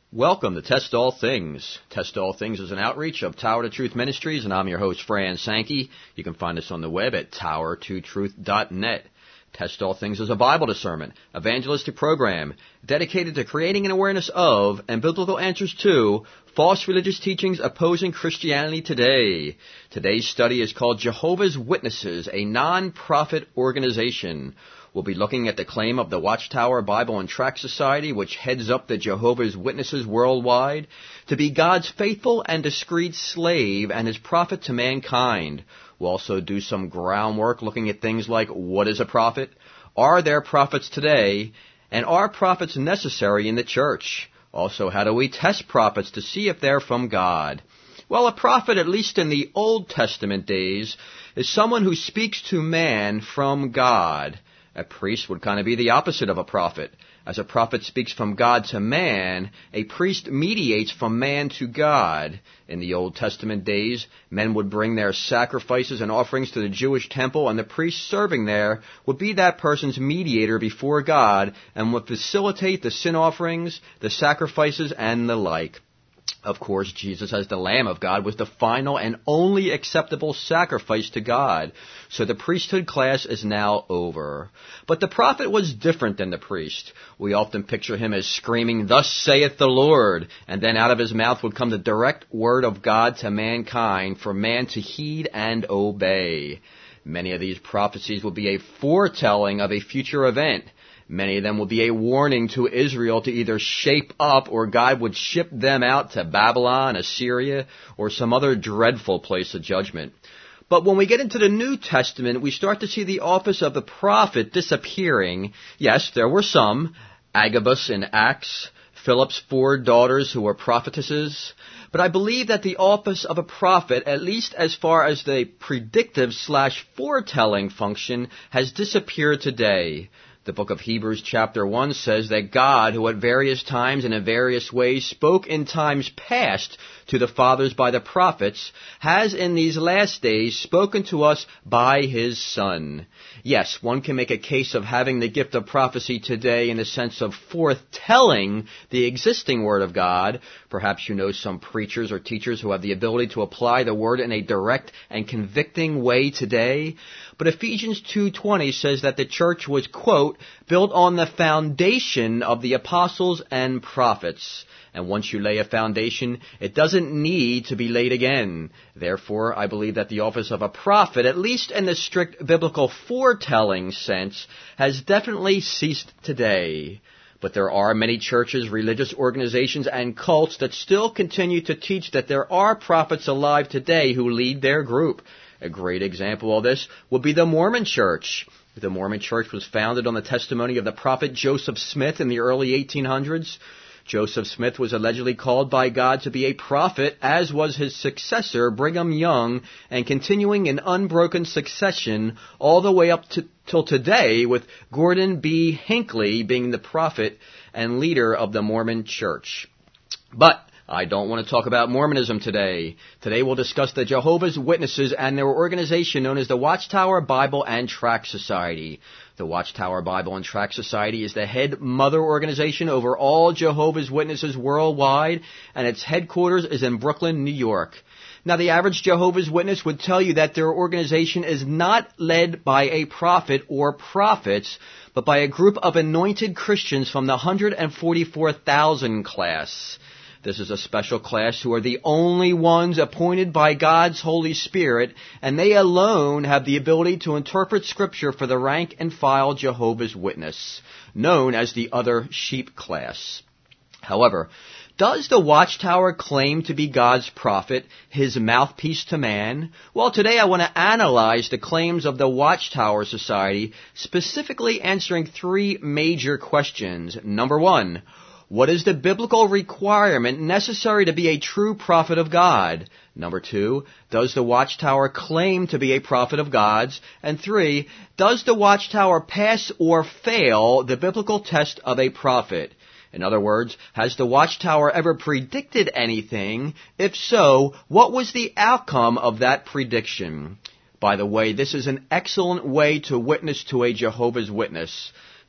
Welcome to Test All Things. Test All Things is an outreach of Tower to Truth Ministries, and I'm your host, Fran Sankey. You can find us on the web at tower2truth.net. Test All Things is a Bible discernment, evangelistic program dedicated to creating an awareness of and biblical answers to false religious teachings opposing Christianity today. Today's study is called Jehovah's Witnesses, a non-profit organization. We'll be looking at the claim of the Watchtower Bible and Tract Society, which heads up the Jehovah's Witnesses worldwide, to be God's faithful and discreet slave and his prophet to mankind. We'll also do some groundwork looking at things like what is a prophet, are there prophets today, and are prophets necessary in the church? Also, how do we test prophets to see if they're from God? Well, a prophet, at least in the Old Testament days, is someone who speaks to man from God. A priest would kind of be the opposite of a prophet. As a prophet speaks from God to man, a priest mediates from man to God. In the Old Testament days, men would bring their sacrifices and offerings to the Jewish temple, and the priest serving there would be that person's mediator before God and would facilitate the sin offerings, the sacrifices, and the like. Of course, Jesus as the Lamb of God was the final and only acceptable sacrifice to God. So the priesthood class is now over. But the prophet was different than the priest. We often picture him as screaming, "Thus saith the Lord," and then out of his mouth would come the direct word of God to mankind for man to heed and obey. Many of these prophecies will be a foretelling of a future event. Many of them will be a warning to Israel to either shape up or God would ship them out to Babylon, Assyria, or some other dreadful place of judgment. But when we get into the New Testament, we start to see the office of the prophet disappearing. Yes, there were some, Agabus in Acts, Philip's 4 daughters who were prophetesses. But I believe that the office of a prophet, at least as far as the predictive/foretelling function, has disappeared today. The book of Hebrews chapter 1 says that God, who at various times and in various ways spoke in times past to the fathers by the prophets, has in these last days spoken to us by his Son. Yes, one can make a case of having the gift of prophecy today in the sense of foretelling the existing Word of God. Perhaps you know some preachers or teachers who have the ability to apply the Word in a direct and convicting way today. But Ephesians 2:20 says that the church was, quote, built on the foundation of the apostles and prophets. And once you lay a foundation, it doesn't need to be laid again. Therefore, I believe that the office of a prophet, at least in the strict biblical foretelling sense, has definitely ceased today. But there are many churches, religious organizations, and cults that still continue to teach that there are prophets alive today who lead their group. A great example of this would be the Mormon Church. The Mormon Church was founded on the testimony of the prophet Joseph Smith in the early 1800s. Joseph Smith was allegedly called by God to be a prophet, as was his successor, Brigham Young, and continuing in unbroken succession all the way up till today, with Gordon B. Hinckley being the prophet and leader of the Mormon Church. But I don't want to talk about Mormonism today. Today we'll discuss the Jehovah's Witnesses and their organization known as the Watchtower Bible and Tract Society. The Watchtower Bible and Tract Society is the head mother organization over all Jehovah's Witnesses worldwide, and its headquarters is in Brooklyn, New York. Now, the average Jehovah's Witness would tell you that their organization is not led by a prophet or prophets, but by a group of anointed Christians from the 144,000 class. This is a special class who are the only ones appointed by God's Holy Spirit, and they alone have the ability to interpret Scripture for the rank and file Jehovah's Witness, known as the other sheep class. However, does the Watchtower claim to be God's prophet, his mouthpiece to man? Well, today I want to analyze the claims of the Watchtower Society, specifically answering 3 major questions. Number 1, what is the biblical requirement necessary to be a true prophet of God? Number 2, does the Watchtower claim to be a prophet of God's? And 3, does the Watchtower pass or fail the biblical test of a prophet? In other words, has the Watchtower ever predicted anything? If so, what was the outcome of that prediction? By the way, this is an excellent way to witness to a Jehovah's Witness.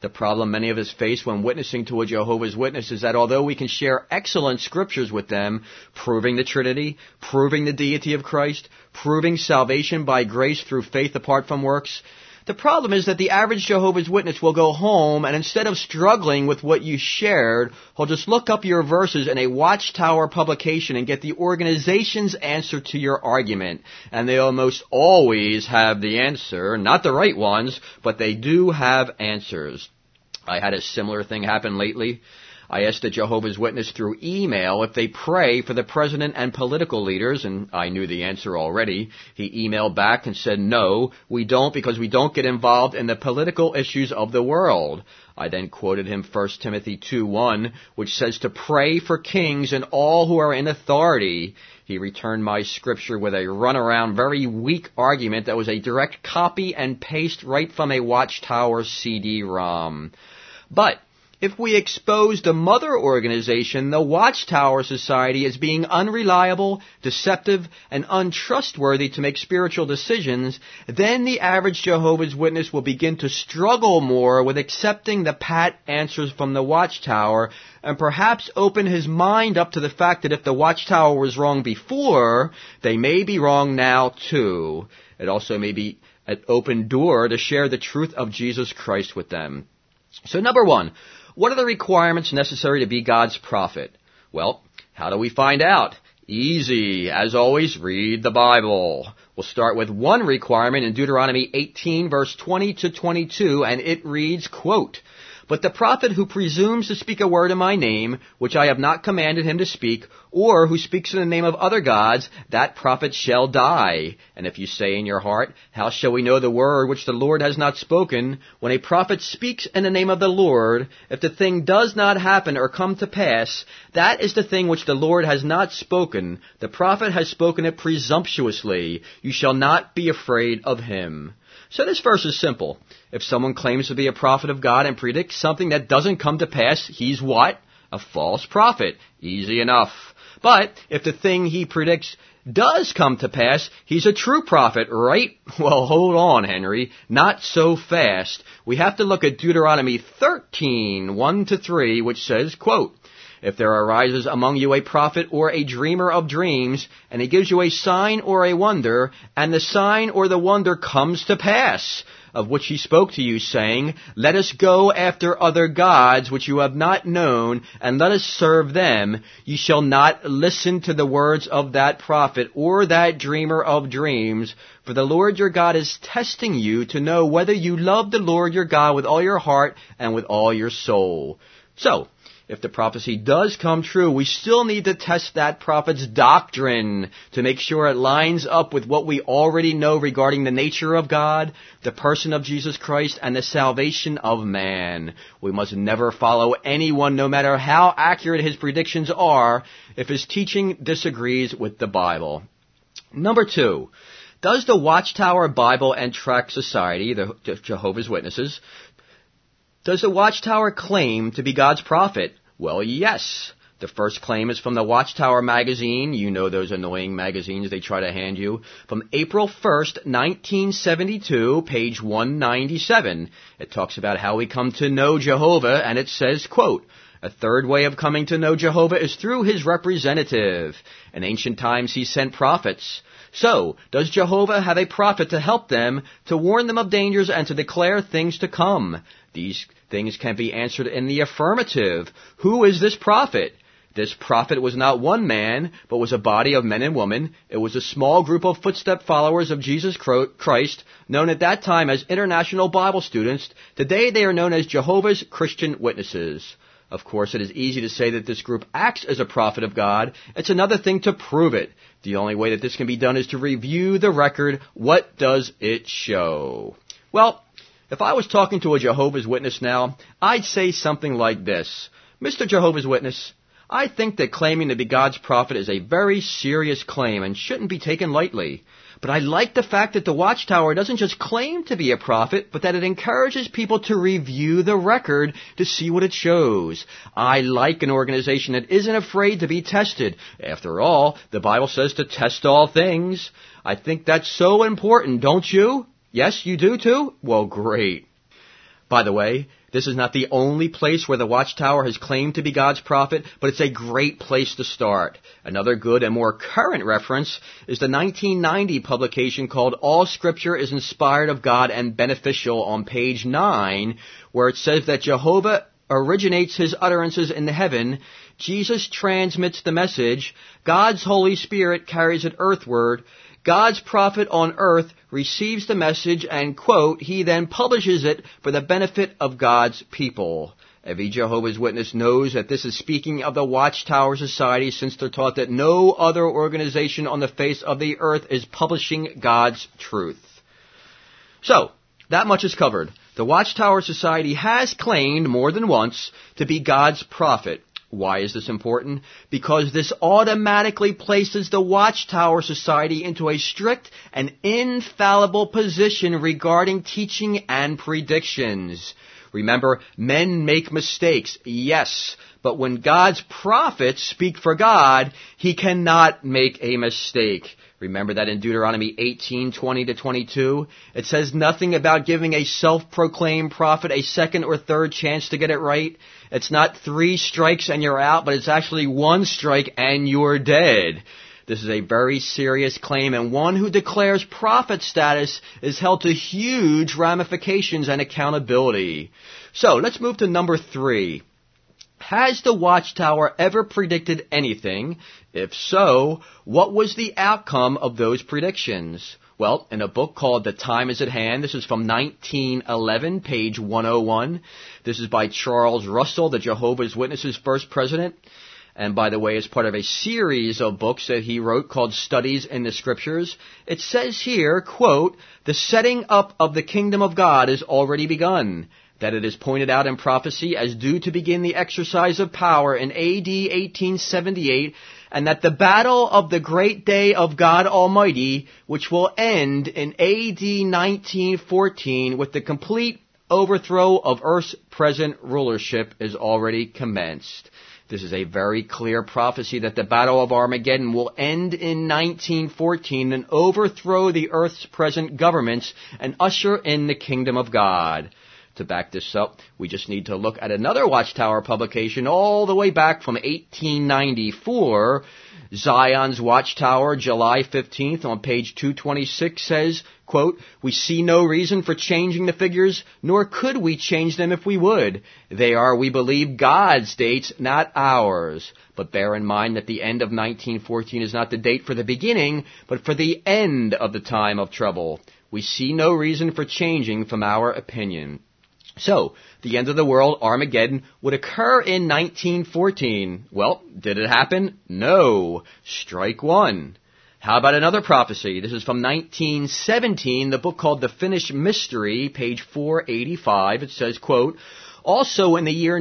The problem many of us face when witnessing to a Jehovah's Witness is that although we can share excellent scriptures with them, proving the Trinity, proving the deity of Christ, proving salvation by grace through faith apart from works, the problem is that the average Jehovah's Witness will go home and instead of struggling with what you shared, he'll just look up your verses in a Watchtower publication and get the organization's answer to your argument. And they almost always have the answer, not the right ones, but they do have answers. I had a similar thing happen lately. I asked a Jehovah's Witness through email if they pray for the president and political leaders, and I knew the answer already. He emailed back and said, no, we don't because we don't get involved in the political issues of the world. I then quoted him 1 Timothy 2:1, which says to pray for kings and all who are in authority. He returned my scripture with a runaround, very weak argument that was a direct copy and paste right from a Watchtower CD-ROM. But if we expose the mother organization, the Watchtower Society, as being unreliable, deceptive, and untrustworthy to make spiritual decisions, then the average Jehovah's Witness will begin to struggle more with accepting the pat answers from the Watchtower and perhaps open his mind up to the fact that if the Watchtower was wrong before, they may be wrong now too. It also may be an open door to share the truth of Jesus Christ with them. So number one, what are the requirements necessary to be God's prophet? Well, how do we find out? Easy. As always, read the Bible. We'll start with one requirement in Deuteronomy 18, verse 20 to 22, and it reads, quote, but the prophet who presumes to speak a word in my name, which I have not commanded him to speak, or who speaks in the name of other gods, that prophet shall die. And if you say in your heart, how shall we know the word which the Lord has not spoken? When a prophet speaks in the name of the Lord, if the thing does not happen or come to pass, that is the thing which the Lord has not spoken. The prophet has spoken it presumptuously. You shall not be afraid of him. So this verse is simple. If someone claims to be a prophet of God and predicts something that doesn't come to pass, he's what? A false prophet. Easy enough. But if the thing he predicts does come to pass, he's a true prophet, right? Well, hold on, Henry. Not so fast. We have to look at Deuteronomy 13, 1 to 3, which says, quote, if there arises among you a prophet or a dreamer of dreams, and he gives you a sign or a wonder, and the sign or the wonder comes to pass, of which he spoke to you, saying, let us go after other gods which you have not known, and let us serve them, ye shall not listen to the words of that prophet or that dreamer of dreams, for the Lord your God is testing you to know whether you love the Lord your God with all your heart and with all your soul. So, if the prophecy does come true, we still need to test that prophet's doctrine to make sure it lines up with what we already know regarding the nature of God, the person of Jesus Christ, and the salvation of man. We must never follow anyone, no matter how accurate his predictions are, if his teaching disagrees with the Bible. Number two, does the Watchtower Bible and Tract Society, the Jehovah's Witnesses, does the Watchtower claim to be God's prophet? Well, yes. The first claim is from the Watchtower magazine. You know those annoying magazines they try to hand you. From April 1st, 1972, page 197. It talks about how we come to know Jehovah, and it says, quote, a third way of coming to know Jehovah is through his representative. In ancient times he sent prophets. So, does Jehovah have a prophet to help them, to warn them of dangers, and to declare things to come? These things can be answered in the affirmative. Who is this prophet? This prophet was not one man, but was a body of men and women. It was a small group of footstep followers of Jesus Christ, known at that time as International Bible Students. Today they are known as Jehovah's Christian Witnesses. Of course, it is easy to say that this group acts as a prophet of God. It's another thing to prove it. The only way that this can be done is to review the record. What does it show? Well, if I was talking to a Jehovah's Witness now, I'd say something like this. Mr. Jehovah's Witness, I think that claiming to be God's prophet is a very serious claim and shouldn't be taken lightly. But I like the fact that the Watchtower doesn't just claim to be a prophet, but that it encourages people to review the record to see what it shows. I like an organization that isn't afraid to be tested. After all, the Bible says to test all things. I think that's so important, don't you? Yes, you do too? Well, great. By the way, This is not the only place where the Watchtower has claimed to be God's prophet, but it's a great place to start. Another good and more current reference is the 1990 publication called All Scripture is Inspired of God and Beneficial on page 9, where it says that Jehovah originates his utterances in heaven, Jesus transmits the message, God's Holy Spirit carries it earthward, God's prophet on earth receives the message and, quote, he then publishes it for the benefit of God's people. Every Jehovah's Witness knows that this is speaking of the Watchtower Society, since they're taught that no other organization on the face of the earth is publishing God's truth. So, that much is covered. The Watchtower Society has claimed more than once to be God's prophet. Why is this important? Because this automatically places the Watchtower Society into a strict and infallible position regarding teaching and predictions. Remember, men make mistakes, yes, but when God's prophets speak for God, he cannot make a mistake. Remember that in Deuteronomy 18:20-22, it says nothing about giving a self-proclaimed prophet a second or third chance to get it right. It's not 3 strikes and you're out, but it's actually 1 strike and you're dead. This is a very serious claim, and one who declares prophet status is held to huge ramifications and accountability. So, let's move to number 3. Has the Watchtower ever predicted anything? If so, what was the outcome of those predictions? Well, in a book called The Time Is at Hand, this is from 1911, page 101. This is by Charles Russell, the Jehovah's Witnesses' first president. And by the way, as part of a series of books that he wrote called Studies in the Scriptures, it says here, quote, the setting up of the kingdom of God is already begun, that it is pointed out in prophecy as due to begin the exercise of power in A.D. 1878, and that the battle of the great day of God Almighty, which will end in A.D. 1914 with the complete overthrow of Earth's present rulership, is already commenced. This is a very clear prophecy that the Battle of Armageddon will end in 1914 and overthrow the Earth's present governments and usher in the kingdom of God. To back this up, we just need to look at another Watchtower publication all the way back from 1894. Zion's Watchtower, July 15th, on page 226 says, quote, we see no reason for changing the figures, nor could we change them if we would. They are, we believe, God's dates, not ours. But bear in mind that the end of 1914 is not the date for the beginning, but for the end of the time of trouble. We see no reason for changing from our opinion. So, the end of the world, Armageddon, would occur in 1914. Well, did it happen? No. Strike 1. How about another prophecy? This is from 1917, the book called The Finnish Mystery, page 485. It says, quote, also in the year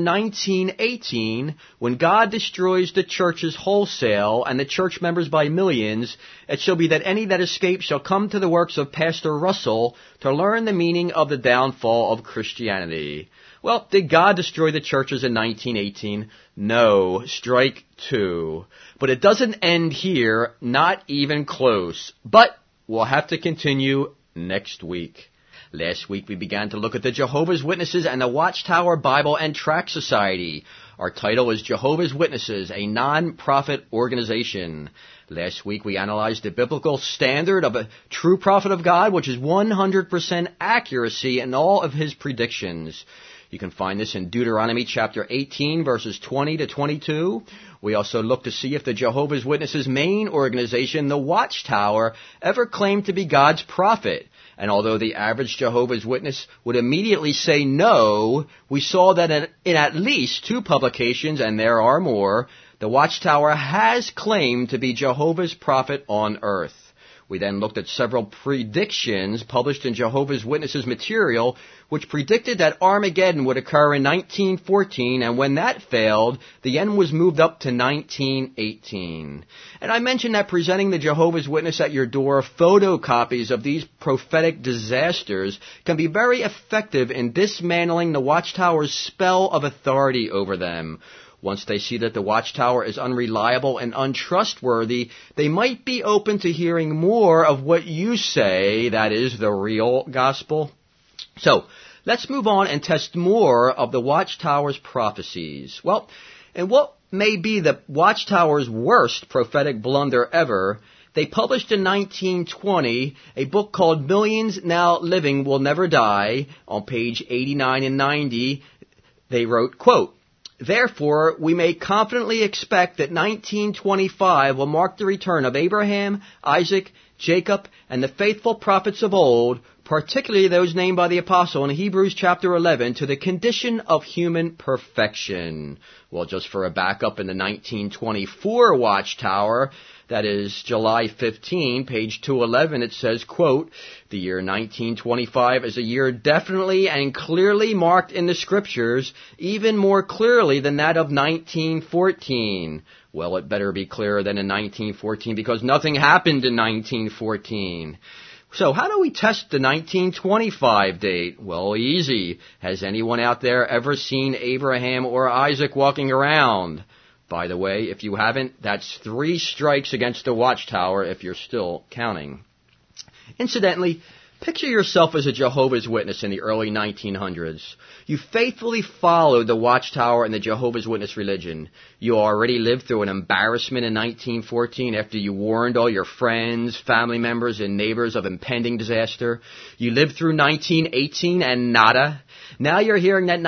1918, when God destroys the churches wholesale and the church members by millions, it shall be that any that escape shall come to the works of Pastor Russell to learn the meaning of the downfall of Christianity. Well, did God destroy the churches in 1918? No. Strike 2. But it doesn't end here, not even close. But we'll have to continue next week. Last week we began to look at the Jehovah's Witnesses and the Watchtower Bible and Tract Society. Our title is Jehovah's Witnesses, a non-profit organization. Last week we analyzed the biblical standard of a true prophet of God, which is 100% accuracy in all of his predictions. You can find this in Deuteronomy chapter 18, verses 20 to 22. We also looked to see if the Jehovah's Witnesses' main organization, the Watchtower, ever claimed to be God's prophet. And although the average Jehovah's Witness would immediately say no, we saw that in at least 2 publications, and there are more, the Watchtower has claimed to be Jehovah's prophet on earth. We then looked at several predictions published in Jehovah's Witnesses material, which predicted that Armageddon would occur in 1914, and when that failed, the end was moved up to 1918. And I mentioned that presenting the Jehovah's Witness at your door photocopies of these prophetic disasters can be very effective in dismantling the Watchtower's spell of authority over them. Once they see that the Watchtower is unreliable and untrustworthy, they might be open to hearing more of what you say, that is, the real gospel. So, let's move on and test more of the Watchtower's prophecies. Well, and what may be the Watchtower's worst prophetic blunder ever, they published in 1920 a book called Millions Now Living Will Never Die. On page 89 and 90, they wrote, quote, "Therefore, we may confidently expect that 1925 will mark the return of Abraham, Isaac, Jacob, and the faithful prophets of old, particularly those named by the apostle in Hebrews chapter 11, to the condition of human perfection." Well, just for a backup, in the 1924 Watchtower, that is July 15, page 211, it says, quote, "The year 1925 is a year definitely and clearly marked in the Scriptures, even more clearly than that of 1914. Well, it better be clearer than in 1914 because nothing happened in 1914. So how do we test the 1925 date? Well, easy. Has anyone out there ever seen Abraham or Isaac walking around? By the way, if you haven't, that's 3 strikes against the Watchtower if you're still counting. Incidentally, picture yourself as a Jehovah's Witness in the early 1900s. You faithfully followed the Watchtower and the Jehovah's Witness religion. You already lived through an embarrassment in 1914 after you warned all your friends, family members, and neighbors of impending disaster. You lived through 1918 and nada. Now you're hearing that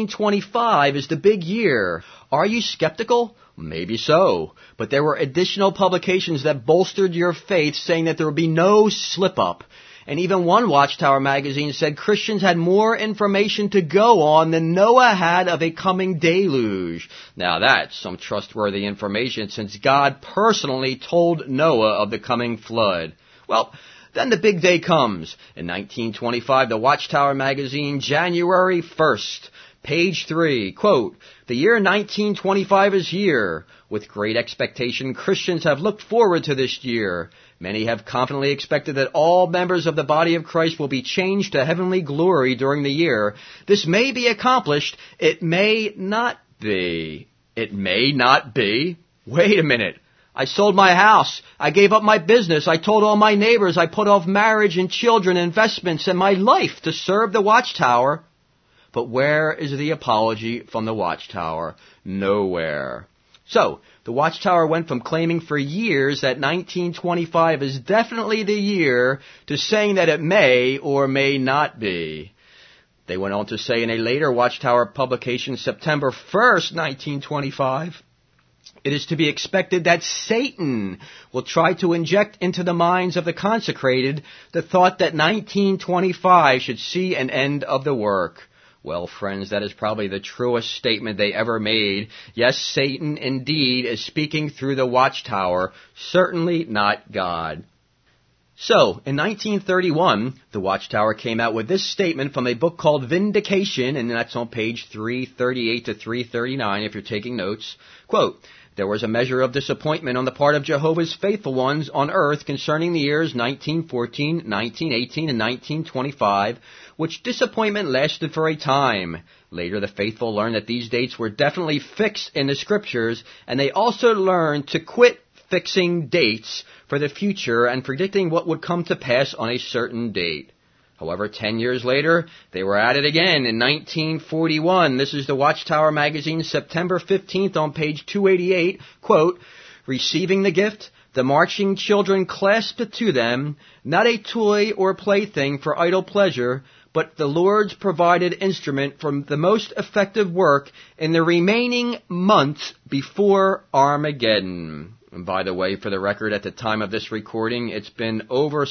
1925 is the big year. Are you skeptical? Maybe so. But there were additional publications that bolstered your faith, saying that there would be no slip-up. And even one Watchtower magazine said Christians had more information to go on than Noah had of a coming deluge. Now that's some trustworthy information, since God personally told Noah of the coming flood. Well, then the big day comes. In 1925, the Watchtower magazine, January 1st, page 3, quote, "The year 1925 is here. With great expectation, Christians have looked forward to this year. Many have confidently expected that all members of the body of Christ will be changed to heavenly glory during the year. This may be accomplished. It may not be." It may not be? Wait a minute. I sold my house. I gave up my business. I told all my neighbors. I put off marriage and children, investments, and my life to serve the Watchtower. But where is the apology from the Watchtower? Nowhere. So, the Watchtower went from claiming for years that 1925 is definitely the year to saying that it may or may not be. They went on to say in a later Watchtower publication, September 1st, 1925, "It is to be expected that Satan will try to inject into the minds of the consecrated the thought that 1925 should see an end of the work." Well, friends, that is probably the truest statement they ever made. Yes, Satan indeed is speaking through the Watchtower, certainly not God. So, in 1931, the Watchtower came out with this statement from a book called Vindication, and that's on page 338 to 339 if you're taking notes. Quote, "There was a measure of disappointment on the part of Jehovah's faithful ones on earth concerning the years 1914, 1918, and 1925, which disappointment lasted for a time. Later, the faithful learned that these dates were definitely fixed in the Scriptures, and they also learned to quit fixing dates for the future and predicting what would come to pass on a certain date." However, 10 years later, they were at it again in 1941. This is the Watchtower magazine, September 15th on page 288. Quote, "Receiving the gift, the marching children clasped it to them, not a toy or plaything for idle pleasure, but the Lord's provided instrument for the most effective work in the remaining months before Armageddon." And by the way, for the record, at the time of this recording, it's been over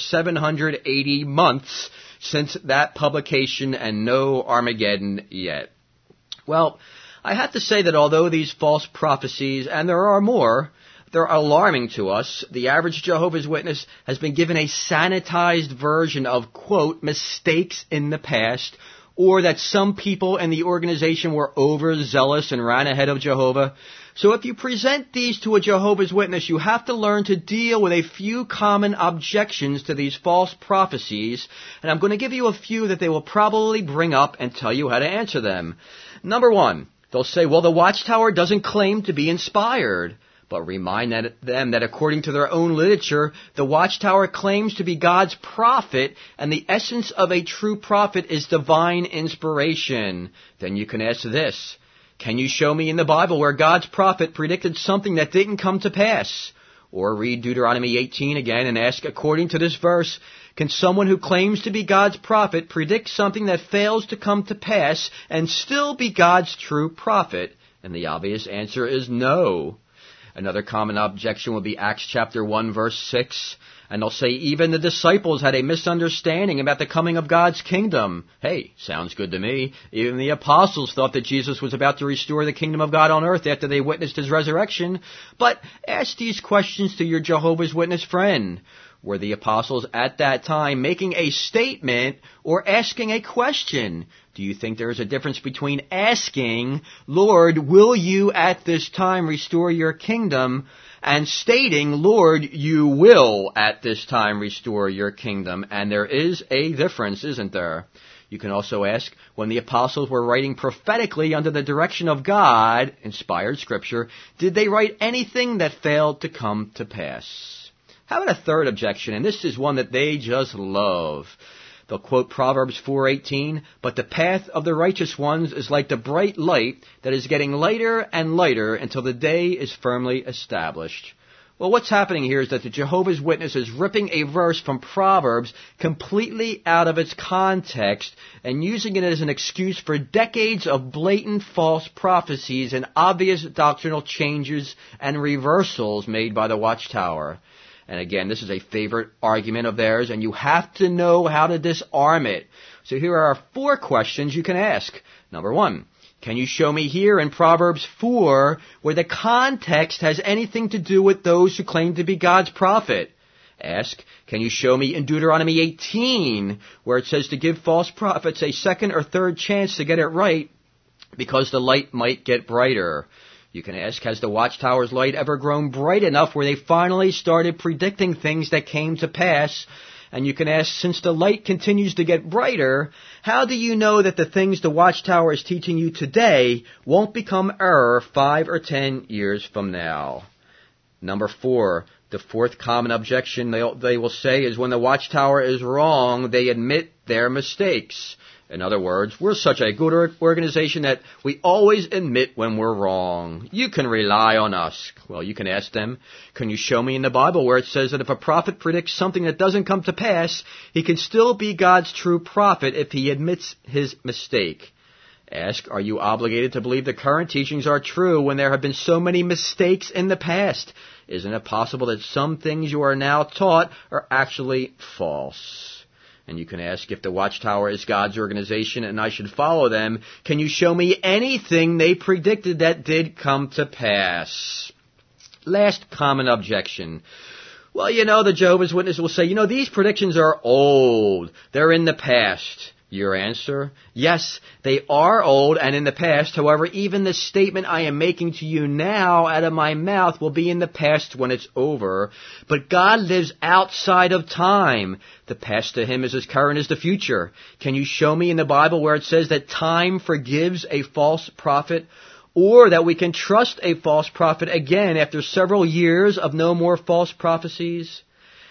780 months since that publication and no Armageddon yet. Well, I have to say that although these false prophecies, and there are more, they're alarming to us, the average Jehovah's Witness has been given a sanitized version of, quote, mistakes in the past, or that some people in the organization were overzealous and ran ahead of Jehovah. So if you present these to a Jehovah's Witness, you have to learn to deal with a few common objections to these false prophecies, and I'm going to give you a few that they will probably bring up and tell you how to answer them. Number one, they'll say, well, the Watchtower doesn't claim to be inspired. but remind them that according to their own literature, the Watchtower claims to be God's prophet, and the essence of a true prophet is divine inspiration. Then you can ask this: can you show me in the Bible where God's prophet predicted something that didn't come to pass? Or read Deuteronomy 18 again and ask, according to this verse, can someone who claims to be God's prophet predict something that fails to come to pass and still be God's true prophet? And the obvious answer is no. Another common objection would be Acts chapter 1 verse 6. And they'll say even the disciples had a misunderstanding about the coming of God's kingdom. Hey, sounds good to me. Even the apostles thought that Jesus was about to restore the kingdom of God on earth after they witnessed his resurrection. But ask these questions to your Jehovah's Witness friend. Were the apostles at that time making a statement or asking a question? Do you think there is a difference between asking, Lord, will you at this time restore your kingdom, and stating, Lord, you will at this time restore your kingdom? And there is a difference, isn't there? You can also ask, when the apostles were writing prophetically under the direction of God, inspired scripture, did they write anything that failed to come to pass? How about a third objection? And this is one that they just love. They'll quote Proverbs 4:18, but the path of the righteous ones is like the bright light that is getting lighter and lighter until the day is firmly established. Well, what's happening here is that the Jehovah's Witness is ripping a verse from Proverbs completely out of its context and using it as an excuse for decades of blatant false prophecies and obvious doctrinal changes and reversals made by the Watchtower. And again, this is a favorite argument of theirs, and you have to know how to disarm it. So here are 4 questions you can ask. Number 1, can you show me here in Proverbs 4 where the context has anything to do with those who claim to be God's prophet? Ask, can you show me in Deuteronomy 18 where it says to give false prophets a second or third chance to get it right because the light might get brighter? You can ask, has the Watchtower's light ever grown bright enough where they finally started predicting things that came to pass? And you can ask, since the light continues to get brighter, how do you know that the things the Watchtower is teaching you today won't become error 5 or 10 years from now? Number 4, the 4th common objection they will say is when the Watchtower is wrong, they admit their mistakes. In other words, we're such a good organization that we always admit when we're wrong. You can rely on us. Well, you can ask them, can you show me in the Bible where it says that if a prophet predicts something that doesn't come to pass, he can still be God's true prophet if he admits his mistake? Ask, are you obligated to believe the current teachings are true when there have been so many mistakes in the past? Isn't it possible that some things you are now taught are actually false? And you can ask, if the Watchtower is God's organization and I should follow them, can you show me anything they predicted that did come to pass? Last common objection. Well, the Jehovah's Witnesses will say, these predictions are old. They're in the past. Your answer? Yes, they are old and in the past. However, even the statement I am making to you now out of my mouth will be in the past when it's over. But God lives outside of time. The past to him is as current as the future. Can you show me in the Bible where it says that time forgives a false prophet? Or that we can trust a false prophet again after several years of no more false prophecies?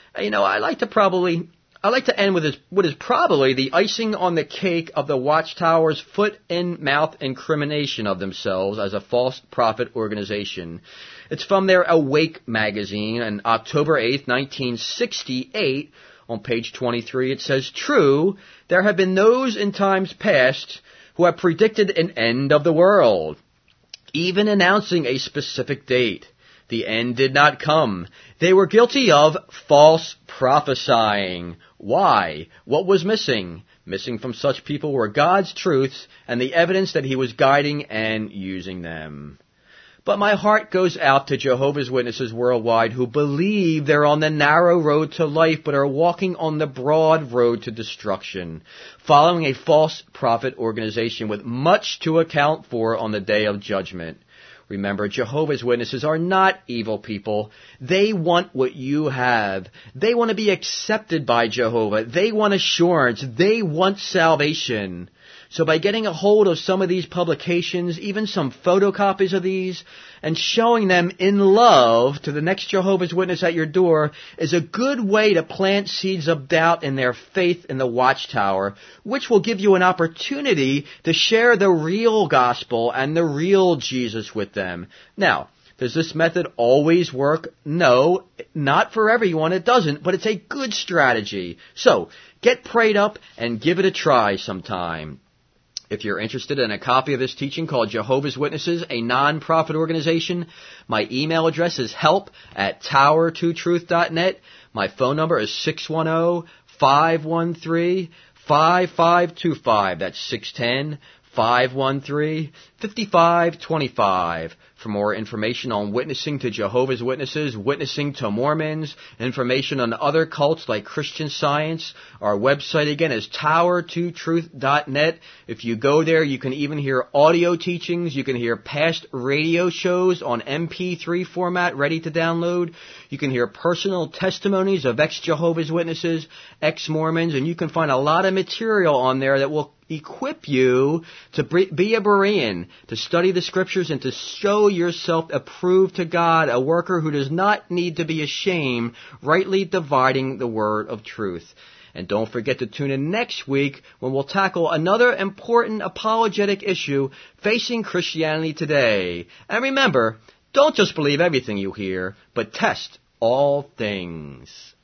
I like to end with what is probably the icing on the cake of the Watchtower's foot-and-mouth incrimination of themselves as a false prophet organization. It's from their Awake magazine on October 8th, 1968. On page 23 it says, "True, there have been those in times past who have predicted an end of the world, even announcing a specific date. The end did not come. They were guilty of false prophesying. Why? What was missing? Missing from such people were God's truths and the evidence that he was guiding and using them." But my heart goes out to Jehovah's Witnesses worldwide who believe they're on the narrow road to life but are walking on the broad road to destruction, following a false prophet organization with much to account for on the day of judgment. Remember, Jehovah's Witnesses are not evil people. They want what you have. They want to be accepted by Jehovah. They want assurance. They want salvation. So by getting a hold of some of these publications, even some photocopies of these, and showing them in love to the next Jehovah's Witness at your door is a good way to plant seeds of doubt in their faith in the Watchtower, which will give you an opportunity to share the real gospel and the real Jesus with them. Now, does this method always work? No, not for everyone, it doesn't, but it's a good strategy. So, get prayed up and give it a try sometime. If you're interested in a copy of this teaching called Jehovah's Witnesses, a non-profit organization, my email address is help@tower2truth.net. My phone number is 610-513-5525. That's 610-513-5525. For more information on witnessing to Jehovah's Witnesses, witnessing to Mormons, information on other cults like Christian Science, our website again is tower2truth.net. If you go there, you can even hear audio teachings. You can hear past radio shows on MP3 format ready to download. You can hear personal testimonies of ex-Jehovah's Witnesses, ex-Mormons, and you can find a lot of material on there that will equip you to be a Berean, to study the Scriptures, and to show yourself approved to God, a worker who does not need to be ashamed, rightly dividing the word of truth. And don't forget to tune in next week when we'll tackle another important apologetic issue facing Christianity today. And remember, don't just believe everything you hear, but test all things.